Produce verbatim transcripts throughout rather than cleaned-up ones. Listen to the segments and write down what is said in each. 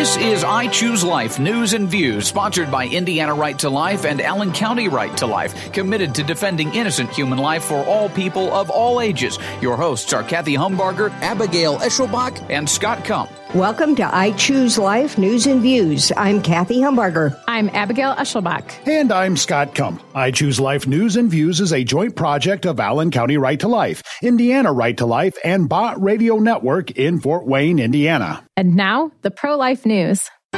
This is I Choose Life News and Views, sponsored by Indiana Right to Life and Allen County Right to Life, committed to defending innocent human life for all people of all ages. Your hosts are Kathy Humbarger, Abigail Eschelbach, and Scott Kump. Welcome to I Choose Life News and Views. I'm Kathy Humbarger. I'm Abigail Eschelbach. And I'm Scott Kump. I Choose Life News and Views is a joint project of Allen County Right to Life, Indiana Right to Life, and Bott Radio Network in Fort Wayne, Indiana. And now, the pro-life news.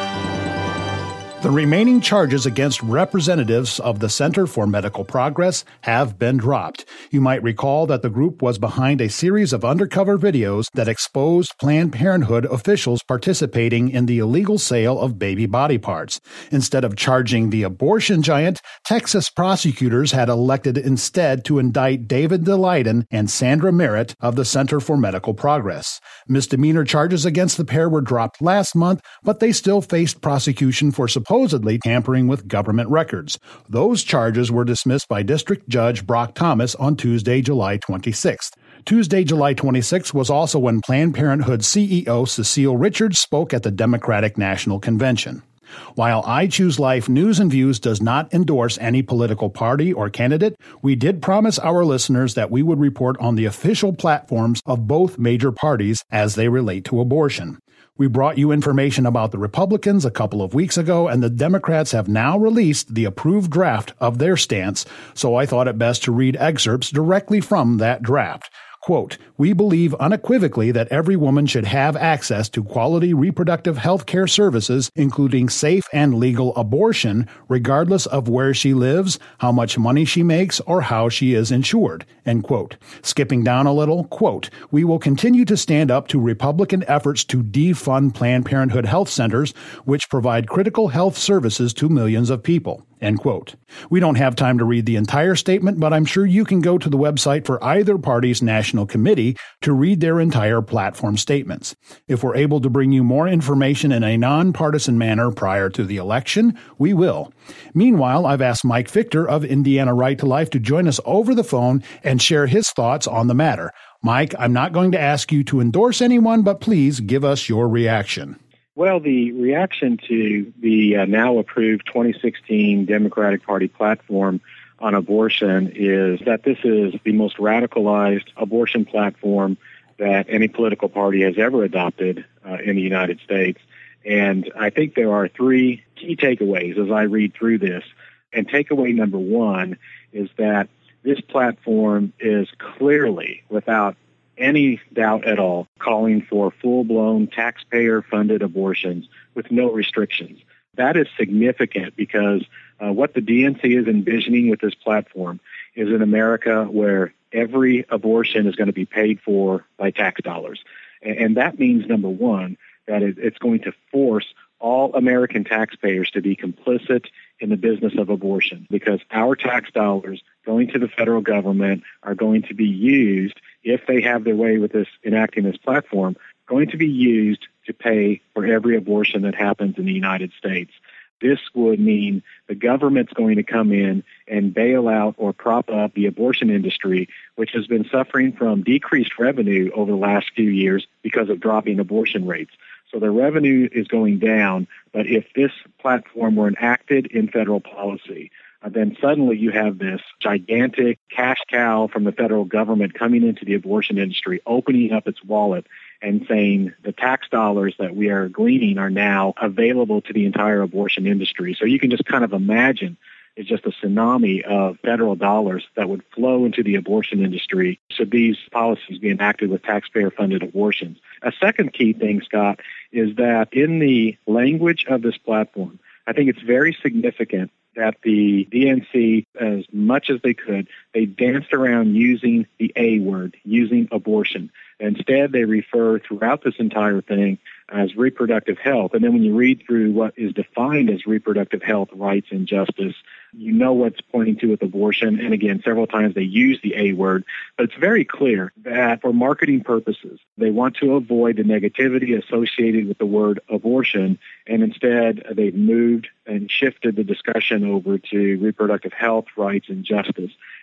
The remaining charges against representatives of the Center for Medical Progress have been dropped. You might recall that the group was behind a series of undercover videos that exposed Planned Parenthood officials participating in the illegal sale of baby body parts. Instead of charging the abortion giant, Texas prosecutors had elected instead to indict David DeLayden and Sandra Merritt of the Center for Medical Progress. Misdemeanor charges against the pair were dropped last month, but they still faced prosecution for supposed supposedly tampering with government records. Those charges were dismissed by District Judge Brock Thomas on Tuesday, July twenty-sixth. Tuesday, July twenty-sixth was also when Planned Parenthood C E O Cecile Richards spoke at the Democratic National Convention. While I Choose Life News and Views does not endorse any political party or candidate, we did promise our listeners that we would report on the official platforms of both major parties as they relate to abortion. We brought you information about the Republicans a couple of weeks ago, and the Democrats have now released the approved draft of their stance, so I thought it best to read excerpts directly from that draft. Quote, "We believe unequivocally that every woman should have access to quality reproductive health care services, including safe and legal abortion, regardless of where she lives, how much money she makes, or how she is insured." End quote. Skipping down a little, quote, "We will continue to stand up to Republican efforts to defund Planned Parenthood health centers, which provide critical health services to millions of people." End quote. We don't have time to read the entire statement, but I'm sure you can go to the website for either party's national committee to read their entire platform statements. If we're able to bring you more information in a nonpartisan manner prior to the election, we will. Meanwhile, I've asked Mike Victor of Indiana Right to Life to join us over the phone and share his thoughts on the matter. Mike, I'm not going to ask you to endorse anyone, but please give us your reaction. Well, the reaction to the uh, now approved twenty sixteen Democratic Party platform on abortion is that this is the most radicalized abortion platform that any political party has ever adopted uh, in the United States. And I think there are three key takeaways as I read through this. And takeaway number one is that this platform is clearly, without any doubt at all, calling for full-blown taxpayer-funded abortions with no restrictions. That is significant because uh, what the D N C is envisioning with this platform is an America where every abortion is going to be paid for by tax dollars. And, and that means, number one, that it, it's going to force all American taxpayers to be complicit in the business of abortion, because our tax dollars going to the federal government are going to be used, if they have their way with this, enacting this platform, going to be used to pay for every abortion that happens in the United States. This would mean the government's going to come in and bail out or prop up the abortion industry, which has been suffering from decreased revenue over the last few years because of dropping abortion rates. So the revenue is going down, but if this platform were enacted in federal policy, uh, then suddenly you have this gigantic cash cow from the federal government coming into the abortion industry, opening up its wallet and saying the tax dollars that we are gleaning are now available to the entire abortion industry. So you can just kind of imagine it's just a tsunami of federal dollars that would flow into the abortion industry should these policies be enacted with taxpayer-funded abortions. A second key thing, Scott, is that in the language of this platform, I think it's very significant that the D N C, as much as they could, they danced around using the A word, using abortion. Instead, they refer throughout this entire thing as reproductive health. And then when you read through what is defined as reproductive health, rights, and justice, you know what's pointing to with abortion. And again, several times they use the A word. But it's very clear that for marketing purposes, they want to avoid the negativity associated with the word abortion. And instead, they've moved and shifted the discussion over to reproductive health, rights, and justice.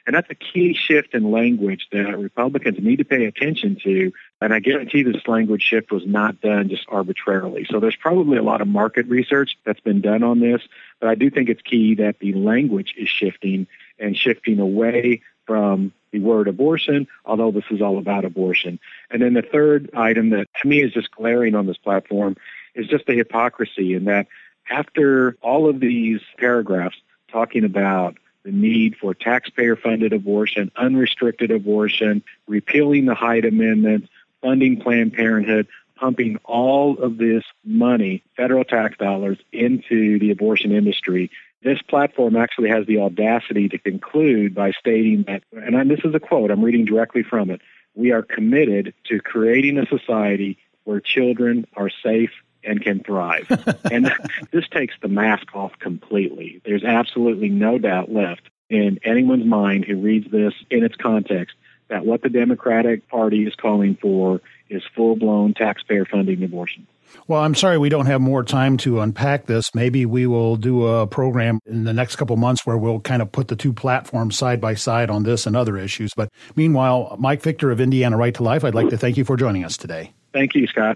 And that's a key shift in language that Republicans need to pay attention to. And I guarantee this language shift was not done just arbitrarily. So there's probably a lot of market research that's been done on this, but I do think it's key that the language is shifting and shifting away from the word abortion, although this is all about abortion. And then the third item that to me is just glaring on this platform is just the hypocrisy in that after all of these paragraphs talking about the need for taxpayer-funded abortion, unrestricted abortion, repealing the Hyde Amendment, funding Planned Parenthood, pumping all of this money, federal tax dollars, into the abortion industry, this platform actually has the audacity to conclude by stating that, and I, this is a quote, I'm reading directly from it, we are committed to creating a society where children are safe and can thrive. And this takes the mask off completely. There's absolutely no doubt left in anyone's mind who reads this in its context that what the Democratic Party is calling for is full-blown taxpayer-funding abortion. Well, I'm sorry we don't have more time to unpack this. Maybe we will do a program in the next couple of months where we'll kind of put the two platforms side by side on this and other issues. But meanwhile, Mike Victor of Indiana Right to Life, I'd like to thank you for joining us today. Thank you, Scott.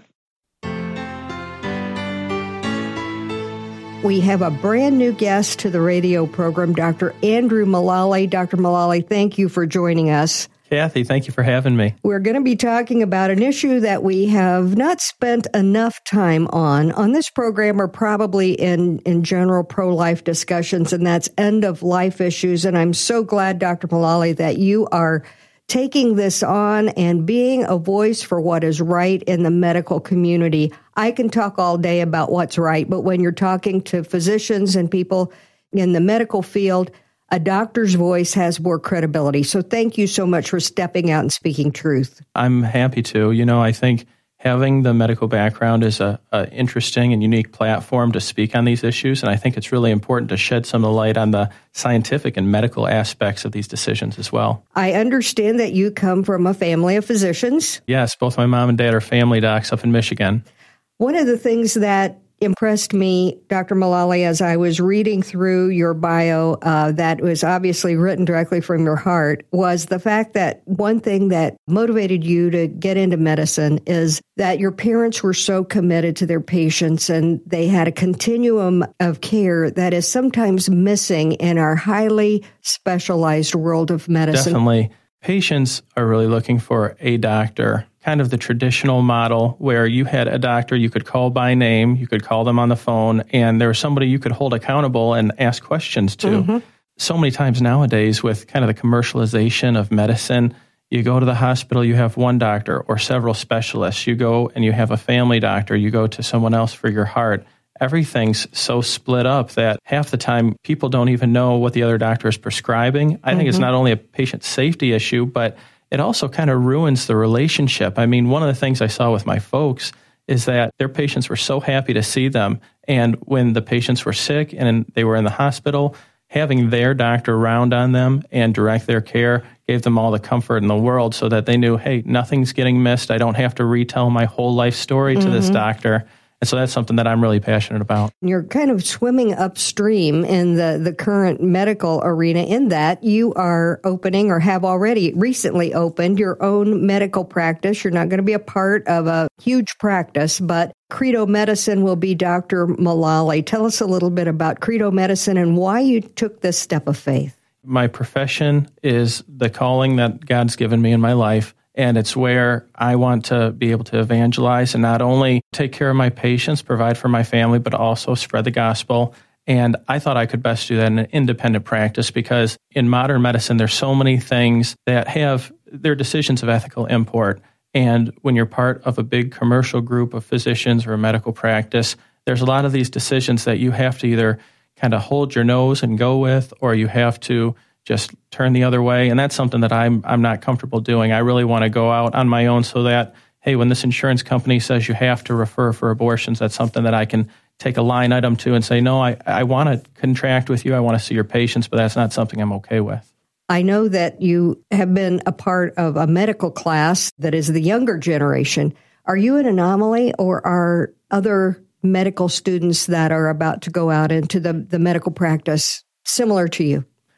We have a brand new guest to the radio program, Doctor Andrew Mullally. Doctor Mullally, thank you for joining us. Kathy, thank you for having me. We're going to be talking about an issue that we have not spent enough time on on this program or probably in, in general pro-life discussions, and that's end-of-life issues. And I'm so glad, Doctor Mullally, that you are taking this on and being a voice for what is right in the medical community. I can talk all day about what's right, but when you're talking to physicians and people in the medical field, a doctor's voice has more credibility. So thank you so much for stepping out and speaking truth. I'm happy to. You know, I think having the medical background is a, a interesting and unique platform to speak on these issues, and I think it's really important to shed some of the light on the scientific and medical aspects of these decisions as well. I understand that you come from a family of physicians. Yes, both my mom and dad are family docs up in Michigan. One of the things that impressed me, Doctor Mullally, as I was reading through your bio uh, that was obviously written directly from your heart, was the fact that one thing that motivated you to get into medicine is that your parents were so committed to their patients and they had a continuum of care that is sometimes missing in our highly specialized world of medicine. Definitely. Patients are really looking for a doctor, kind of the traditional model where you had a doctor you could call by name, you could call them on the phone, and there was somebody you could hold accountable and ask questions to. Mm-hmm. So many times nowadays with kind of the commercialization of medicine, you go to the hospital, you have one doctor or several specialists. You go and you have a family doctor, you go to someone else for your heart. Everything's so split up that half the time people don't even know what the other doctor is prescribing. I mm-hmm. think it's not only a patient safety issue, but it also kind of ruins the relationship. I mean, one of the things I saw with my folks is that their patients were so happy to see them. And when the patients were sick and they were in the hospital, having their doctor round on them and direct their care gave them all the comfort in the world so that they knew, hey, nothing's getting missed. I don't have to retell my whole life story mm-hmm. to this doctor. And so that's something that I'm really passionate about. You're kind of swimming upstream in the, the current medical arena in that you are opening or have already recently opened your own medical practice. You're not going to be a part of a huge practice, but Credo Medicine will be Doctor Mullally. Tell us a little bit about Credo Medicine and why you took this step of faith. My profession is the calling that God's given me in my life. And it's where I want to be able to evangelize and not only take care of my patients, provide for my family, but also spread the gospel. And I thought I could best do that in an independent practice because in modern medicine, there's so many things that have their decisions of ethical import. And when you're part of a big commercial group of physicians or a medical practice, there's a lot of these decisions that you have to either kind of hold your nose and go with, or you have to just turn the other way. And that's something that I'm I'm not comfortable doing. I really want to go out on my own so that, hey, when this insurance company says you have to refer for abortions, that's something that I can take a line item to and say, no, I, I want to contract with you. I want to see your patients, but that's not something I'm okay with. I know that you have been a part of a medical class that is the younger generation. Are you an anomaly, or are other medical students that are about to go out into the, the medical practice similar to you?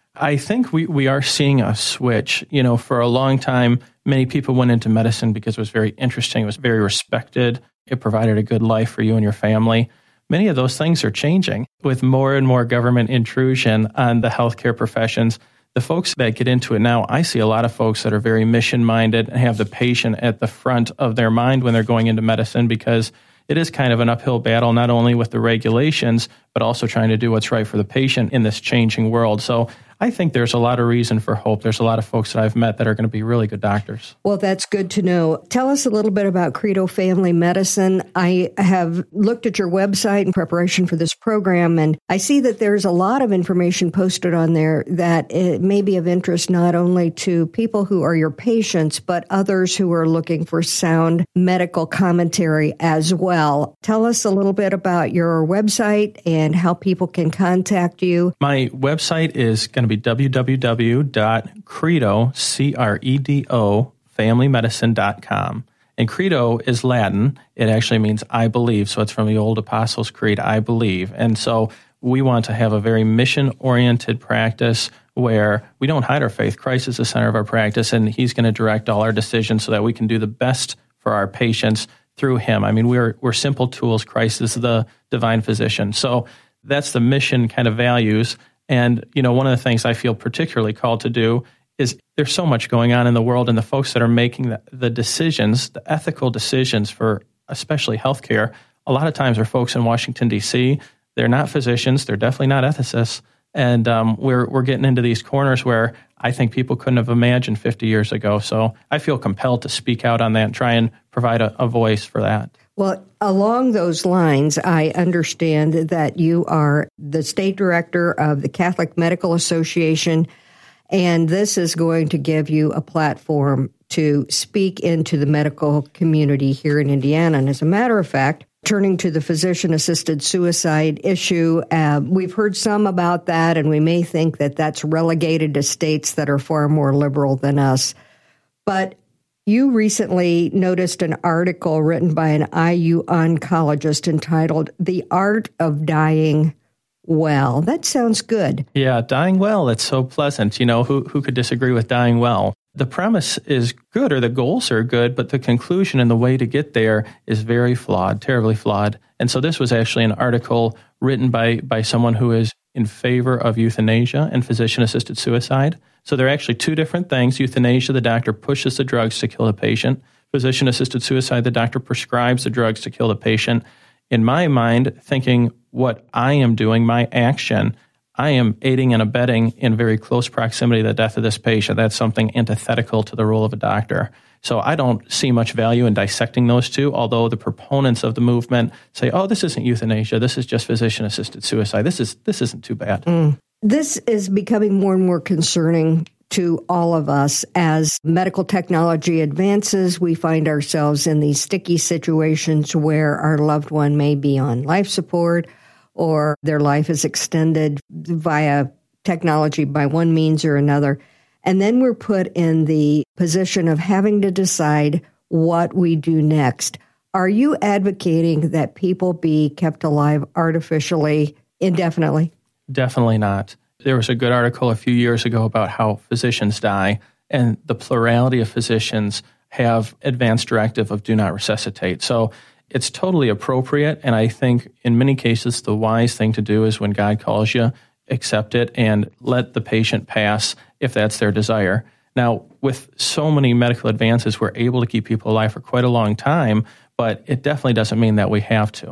I think we, we are seeing a switch. You know, for a long time, many people went into medicine because it was very interesting. It was very respected. It provided a good life for you and your family. Many of those things are changing with more and more government intrusion on the healthcare professions. The folks that get into it now, I see a lot of folks that are very mission-minded and have the patient at the front of their mind when they're going into medicine, because it is kind of an uphill battle, not only with the regulations, but also trying to do what's right for the patient in this changing world. So I think there's a lot of reason for hope. There's a lot of folks that I've met that are going to be really good doctors. Well, that's good to know. Tell us a little bit about Credo Family Medicine. I have looked at your website in preparation for this program, and I see that there's a lot of information posted on there that it may be of interest not only to people who are your patients, but others who are looking for sound medical commentary as well. Tell us a little bit about your website and how people can contact you. My website is going to be w w w dot credo, C R E D O, family medicine dot com. And credo is Latin. It actually means I believe. So it's from the old Apostles' Creed, I believe. And so we want to have a very mission-oriented practice where we don't hide our faith. Christ is the center of our practice, and he's going to direct all our decisions so that we can do the best for our patients through him. I mean, we're we're simple tools. Christ is the divine physician. So that's the mission kind of values. And, you know, one of the things I feel particularly called to do is there's so much going on in the world, and the folks that are making the, the decisions, the ethical decisions for especially healthcare, a lot of times are folks in Washington, D C. They're not physicians. They're definitely not ethicists. And um, we're we're getting into these corners where I think people couldn't have imagined fifty years ago. So I feel compelled to speak out on that and try and provide a, a voice for that. Well, along those lines, I understand that you are the state director of the Catholic Medical Association, and this is going to give you a platform to speak into the medical community here in Indiana. And as a matter of fact, turning to the physician-assisted suicide issue, uh, we've heard some about that, and we may think that that's relegated to states that are far more liberal than us. But you recently noticed an article written by an I U oncologist entitled The Art of Dying Well. That sounds good. Yeah, dying well, it's so pleasant. You know, who who could disagree with dying well? The premise is good, or the goals are good, but the conclusion and the way to get there is very flawed, terribly flawed. And so this was actually an article written by, by someone who is in favor of euthanasia and physician-assisted suicide. So they're actually two different things. Euthanasia, the doctor pushes the drugs to kill the patient. Physician-assisted suicide, the doctor prescribes the drugs to kill the patient. In my mind, thinking what I am doing, my action, I am aiding and abetting in very close proximity to the death of this patient. That's something antithetical to the role of a doctor. So I don't see much value in dissecting those two, although the proponents of the movement say, oh, this isn't euthanasia, this is just physician-assisted suicide. This is this isn't too bad. Mm. This is becoming more and more concerning to all of us. As medical technology advances, we find ourselves in these sticky situations where our loved one may be on life support or their life is extended via technology by one means or another. And then we're put in the position of having to decide what we do next. Are you advocating that people be kept alive artificially indefinitely? Definitely not. There was a good article a few years ago about how physicians die, and the plurality of physicians have advanced directive of do not resuscitate. So it's totally appropriate, and I think in many cases the wise thing to do is when God calls you, accept it and let the patient pass if that's their desire. Now, with so many medical advances, we're able to keep people alive for quite a long time, but it definitely doesn't mean that we have to.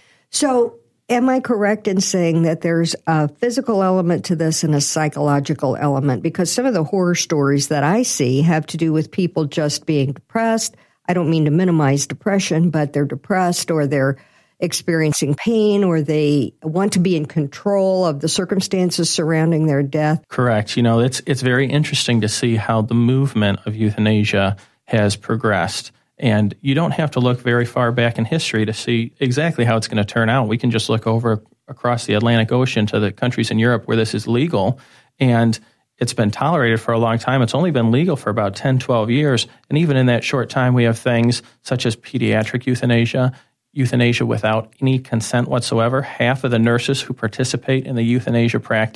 So am I correct in saying that there's a physical element to this and a psychological element? Because some of the horror stories that I see have to do with people just being depressed. I don't mean to minimize depression, but they're depressed or they're experiencing pain or they want to be in control of the circumstances surrounding their death. Correct. You know, it's it's very interesting to see how the movement of euthanasia has progressed. And you don't have to look very far back in history to see exactly how it's going to turn out. We can just look over across the Atlantic Ocean to the countries in Europe where this is legal, and it's been tolerated for a long time. It's only been legal for about ten, twelve years. And even in that short time, we have things such as pediatric euthanasia, euthanasia without any consent whatsoever. Half of the nurses who participate in the euthanasia practice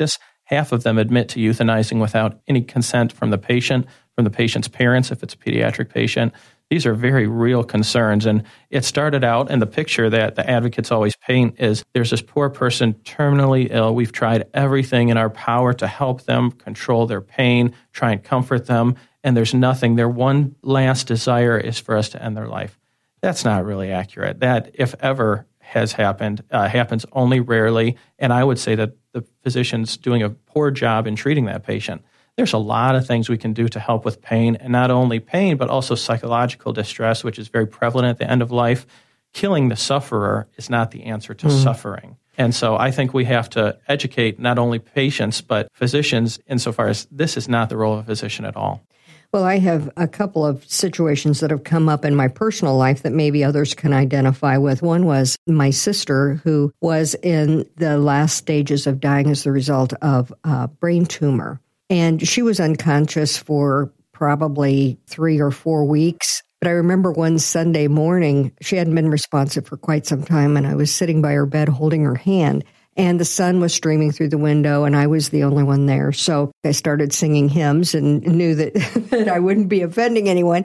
Half of them admit to euthanizing without any consent from the patient, from the patient's parents, if it's a pediatric patient. These are very real concerns. And it started out, and the picture that the advocates always paint is there's this poor person terminally ill. We've tried everything in our power to help them control their pain, try and comfort them, and there's nothing. Their one last desire is for us to end their life. That's not really accurate. That, if ever has happened, uh, happens only rarely, and I would say that the physician's doing a poor job in treating that patient. There's a lot of things we can do to help with pain, and not only pain, but also psychological distress, which is very prevalent at the end of life. Killing the sufferer is not the answer to mm. suffering. And so I think we have to educate not only patients, but physicians insofar as this is not the role of a physician at all. Well, I have a couple of situations that have come up in my personal life that maybe others can identify with. One was my sister, who was in the last stages of dying as the result of a brain tumor. And she was unconscious for probably three or four weeks. But I remember one Sunday morning, she hadn't been responsive for quite some time, and I was sitting by her bed holding her hand. And the sun was streaming through the window, and I was the only one there. So I started singing hymns and knew that, that I wouldn't be offending anyone.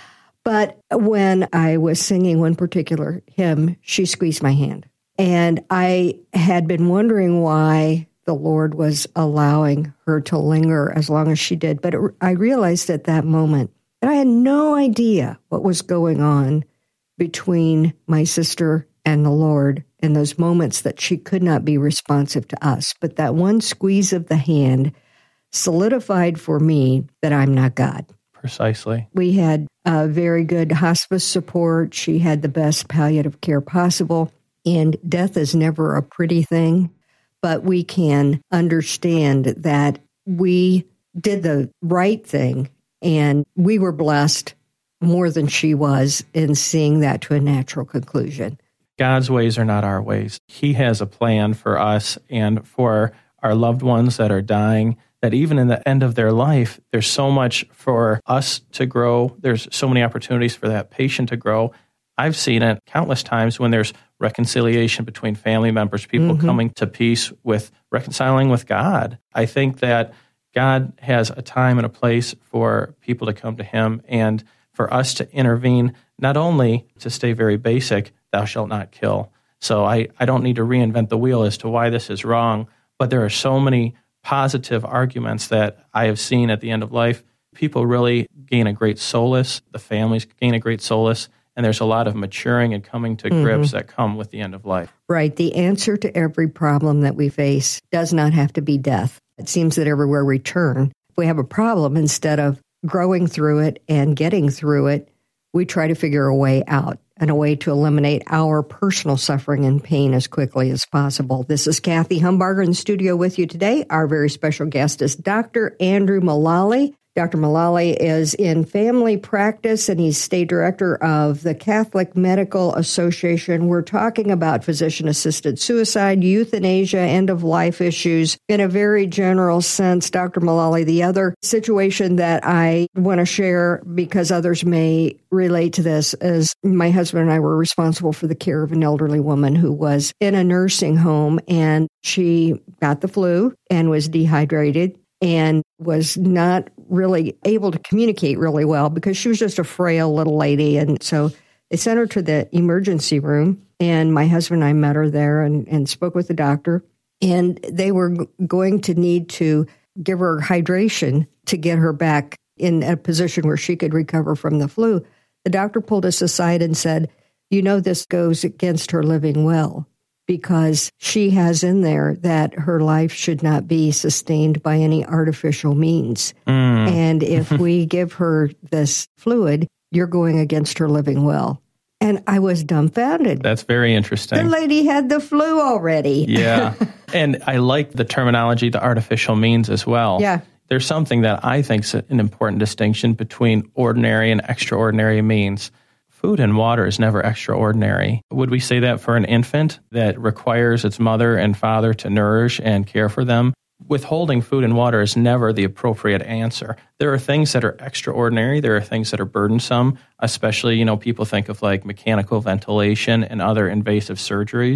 But when I was singing one particular hymn, she squeezed my hand. And I had been wondering why the Lord was allowing her to linger as long as she did. But it, I realized at that moment that I had no idea what was going on between my sister and the Lord in those moments that she could not be responsive to us. But that one squeeze of the hand solidified for me that I'm not God. Precisely. We had uh, very good hospice support. She had the best palliative care possible. And death is never a pretty thing, but we can understand that we did the right thing, and we were blessed more than she was in seeing that to a natural conclusion. God's ways are not our ways. He has a plan for us and for our loved ones that are dying, that even in the end of their life, there's so much for us to grow. There's so many opportunities for that patient to grow. I've seen it countless times when there's reconciliation between family members, people mm-hmm. coming to peace with reconciling with God. I think that God has a time and a place for people to come to Him and for us to intervene, not only to stay very basic, thou shalt not kill. So I, I don't need to reinvent the wheel as to why this is wrong, but there are so many positive arguments that I have seen at the end of life. People really gain a great solace. The families gain a great solace. And there's a lot of maturing and coming to grips mm-hmm. that come with the end of life. Right. The answer to every problem that we face does not have to be death. It seems that everywhere we turn, if we have a problem, instead of growing through it and getting through it, we try to figure a way out and a way to eliminate our personal suffering and pain as quickly as possible. This is Kathy Humbarger in the studio with you today. Our very special guest is Doctor Andrew Mullally. Doctor Mullally is in family practice, and he's state director of the Catholic Medical Association. We're talking about physician-assisted suicide, euthanasia, end-of-life issues in a very general sense. Doctor Mullally, the other situation that I want to share, because others may relate to this, is my husband and I were responsible for the care of an elderly woman who was in a nursing home, and she got the flu and was dehydrated and was not really able to communicate really well because she was just a frail little lady. And so they sent her to the emergency room, and my husband and I met her there and, and spoke with the doctor. And they were g- going to need to give her hydration to get her back in a position where she could recover from the flu. The doctor pulled us aside and said, you know, this goes against her living well, because she has in there that her life should not be sustained by any artificial means. Mm. And if we give her this fluid, you're going against her living well. And I was dumbfounded. That's very interesting. The lady had the flu already. Yeah. And I like the terminology, the artificial means as well. Yeah. There's something that I think is an important distinction between ordinary and extraordinary means. Food and water is never extraordinary. Would we say that for an infant that requires its mother and father to nourish and care for them? Withholding food and water is never the appropriate answer. There are things that are extraordinary. There are things that are burdensome, especially, you know, people think of like mechanical ventilation and other invasive surgeries.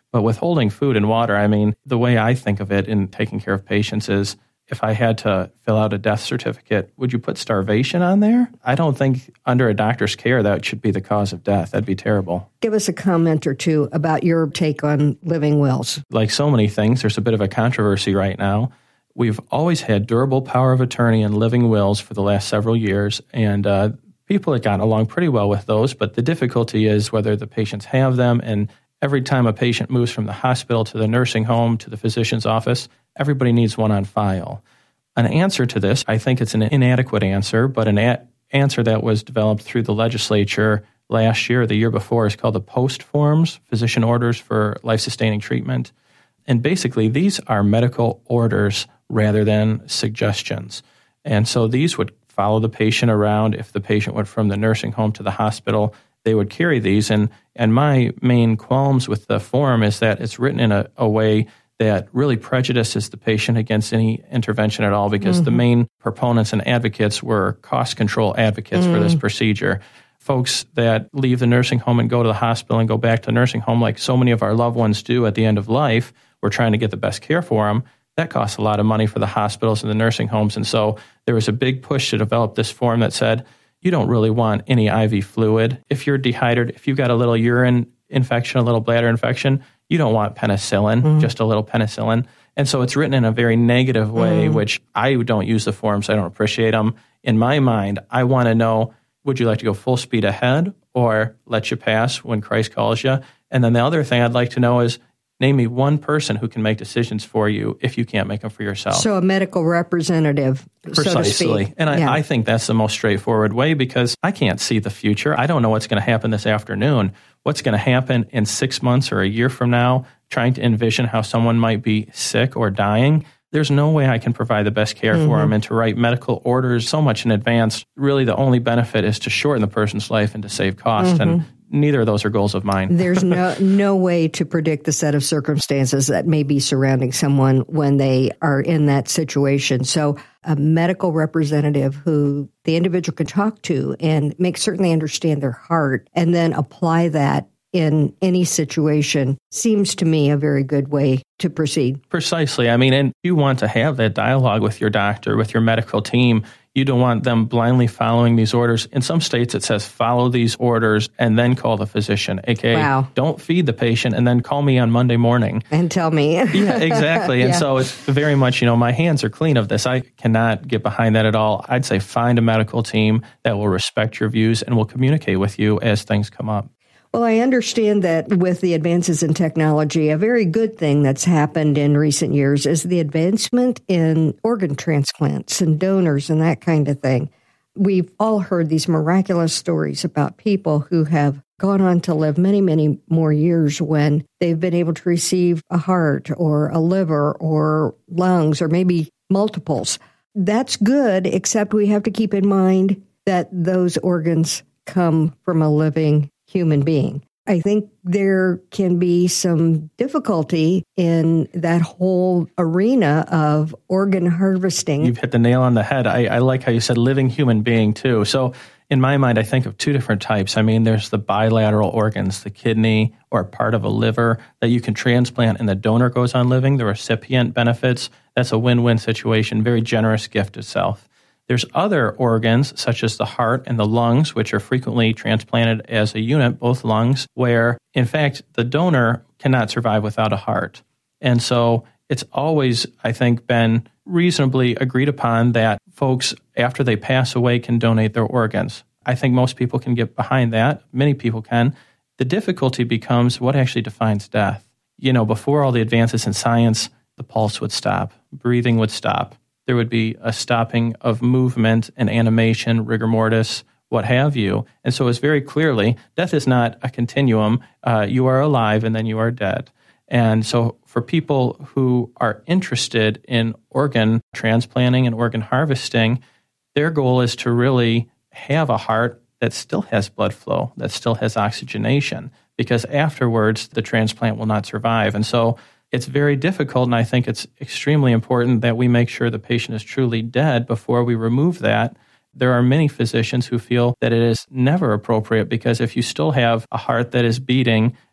But withholding food and water, I mean, the way I think of it in taking care of patients is, if I had to fill out a death certificate, would you put starvation on there? I don't think under a doctor's care that should be the cause of death. That'd be terrible. Give us a comment or two about your take on living wills. Like so many things, there's a bit of a controversy right now. We've always had durable power of attorney and living wills for the last several years, and uh, people have gotten along pretty well with those, but the difficulty is whether the patients have them, and every time a patient moves from the hospital to the nursing home to the physician's office, everybody needs one on file. An answer to this, I think it's an inadequate answer, but an a- answer that was developed through the legislature last year, the year before, is called the POST forms, Physician Orders for Life-Sustaining Treatment. And basically, these are medical orders rather than suggestions. And so these would follow the patient around. If the patient went from the nursing home to the hospital, they would carry these. And, and my main qualms with the form is that it's written in a, a way that really prejudices the patient against any intervention at all, because mm-hmm. the main proponents and advocates were cost control advocates mm. for this procedure. Folks that leave the nursing home and go to the hospital and go back to the nursing home, like so many of our loved ones do at the end of life, we're trying to get the best care for them. That costs a lot of money for the hospitals and the nursing homes. And so there was a big push to develop this form that said, you don't really want any I V fluid. If you're dehydrated, if you've got a little urine infection, a little bladder infection, you don't want penicillin, mm. just a little penicillin. And so it's written in a very negative way, mm. which I don't use the forms. I don't appreciate them. In my mind, I want to know, would you like to go full speed ahead or let you pass when Christ calls you? And then the other thing I'd like to know is, name me one person who can make decisions for you if you can't make them for yourself. So a medical representative, Precisely. so to speak. And I, yeah. I think that's the most straightforward way, because I can't see the future. I don't know what's going to happen this afternoon. What's going to happen in six months or a year from now, trying to envision how someone might be sick or dying. There's no way I can provide the best care mm-hmm. for them, and to write medical orders so much in advance, really the only benefit is to shorten the person's life and to save cost. Mm-hmm. And neither of those are goals of mine. There's no no way to predict the set of circumstances that may be surrounding someone when they are in that situation. So a medical representative who the individual can talk to and make certain they understand their heart, and then apply that in any situation, seems to me a very good way to proceed. Precisely. I mean, and you want to have that dialogue with your doctor, with your medical team. You don't want them blindly following these orders. In some states, it says follow these orders and then call the physician, a k a wow. don't feed the patient and then call me on Monday morning. And tell me. Yeah, exactly. yeah. And so it's very much, you know, my hands are clean of this. I cannot get behind that at all. I'd say find a medical team that will respect your views and will communicate with you as things come up. Well, I understand that with the advances in technology, a very good thing that's happened in recent years is the advancement in organ transplants and donors and that kind of thing. We've all heard these miraculous stories about people who have gone on to live many, many more years when they've been able to receive a heart or a liver or lungs or maybe multiples. That's good, except we have to keep in mind that those organs come from a living human being. I think there can be some difficulty in that whole arena of organ harvesting. You've hit the nail on the head. I, I like how you said living human being too. So in my mind, I think of two different types. I mean, there's the bilateral organs, the kidney or part of a liver that you can transplant and the donor goes on living. The recipient benefits. That's a win-win situation, very generous gift itself. There's other organs, such as the heart and the lungs, which are frequently transplanted as a unit, both lungs, where, in fact, the donor cannot survive without a heart. And so it's always, I think, been reasonably agreed upon that folks, after they pass away, can donate their organs. I think most people can get behind that. Many people can. The difficulty becomes what actually defines death. You know, before all the advances in science, the pulse would stop, breathing would stop. There would be a stopping of movement and animation, rigor mortis, what have you. And so it's very clearly, death is not a continuum. Uh, you are alive and then you are dead. And so for people who are interested in organ transplanting and organ harvesting, their goal is to really have a heart that still has blood flow, that still has oxygenation, because afterwards the transplant will not survive. And so it's very difficult, and I think it's extremely important that we make sure the patient is truly dead before we remove that. There are many physicians who feel that it is never appropriate, because if you still have a heart that is beating,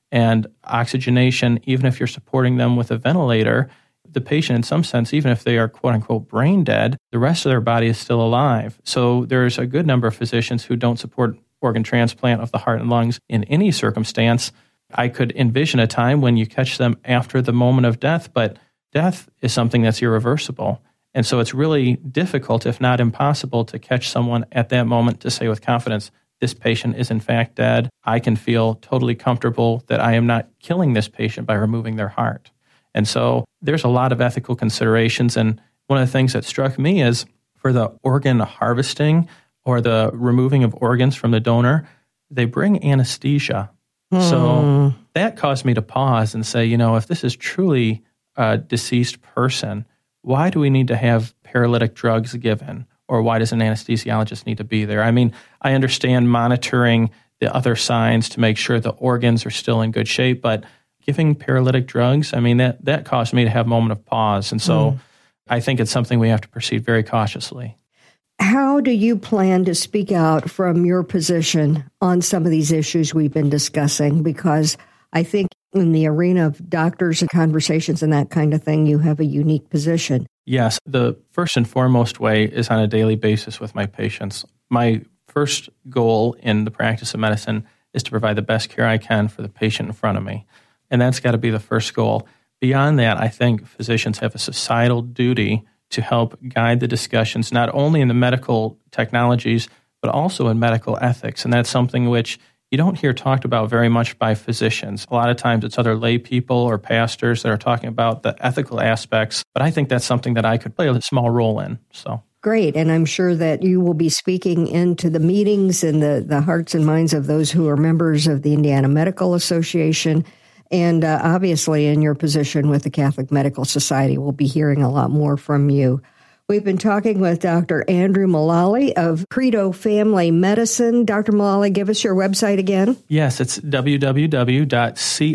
And oxygenation, even if you're supporting them with a ventilator, the patient, in some sense, even if they are quote-unquote brain dead, the rest of their body is still alive. So there's a good number of physicians who don't support organ transplant of the heart and lungs in any circumstance. I could envision a time when you catch them after the moment of death, but death is something that's irreversible. And so it's really difficult, if not impossible, to catch someone at that moment to say with confidence, this patient is in fact dead. I can feel totally comfortable that I am not killing this patient by removing their heart. And so there's a lot of ethical considerations. And one of the things that struck me is for the organ harvesting or the removing of organs from the donor, they bring anesthesia. Mm. So that caused me to pause and say, you know, if this is truly a deceased person, why do we need to have paralytic drugs given? Or why does an anesthesiologist need to be there? I mean, I understand monitoring the other signs to make sure the organs are still in good shape, but giving paralytic drugs, I mean, that, that caused me to have a moment of pause. And so mm. I think it's something we have to proceed very cautiously. How do you plan to speak out from your position on some of these issues we've been discussing? Because I think in the arena of doctors and conversations and that kind of thing, you have a unique position. Yes. The first and foremost way is on a daily basis with my patients. My first goal in the practice of medicine is to provide the best care I can for the patient in front of me. And that's got to be the first goal. Beyond that, I think physicians have a societal duty to help guide the discussions, not only in the medical technologies, but also in medical ethics. And that's something which you don't hear talked about very much by physicians. A lot of times it's other lay people or pastors that are talking about the ethical aspects, but I think that's something that I could play a small role in. So great. And I'm sure that you will be speaking into the meetings and the, the hearts and minds of those who are members of the Indiana Medical Association. And uh, obviously in your position with the Catholic Medical Society, we'll be hearing a lot more from you. We've been talking with Doctor Andrew Mullally of Credo Family Medicine. Doctor Mullally, give us your website again. Yes, it's w w w dot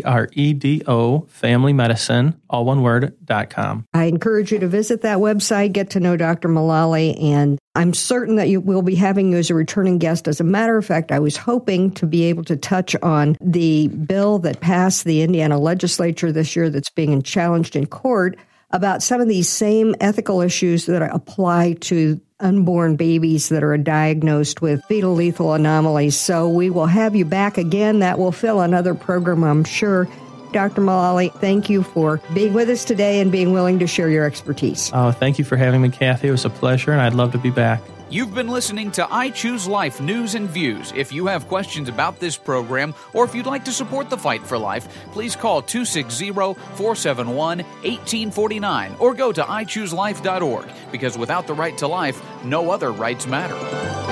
credo family medicine, all one word, dot com. I encourage you to visit that website, get to know Doctor Mullally, and I'm certain that you will be having you as a returning guest. As a matter of fact, I was hoping to be able to touch on the bill that passed the Indiana legislature this year that's being challenged in court about some of these same ethical issues that apply to unborn babies that are diagnosed with fetal lethal anomalies. So we will have you back again. That will fill another program, I'm sure. Doctor Mullally, thank you for being with us today and being willing to share your expertise. Oh, thank you for having me, Kathy. It was a pleasure, and I'd love to be back. You've been listening to I Choose Life News and Views. If you have questions about this program or if you'd like to support the fight for life, please call two six zero, four seven one, one eight four nine or go to i choose life dot org, because without the right to life, no other rights matter.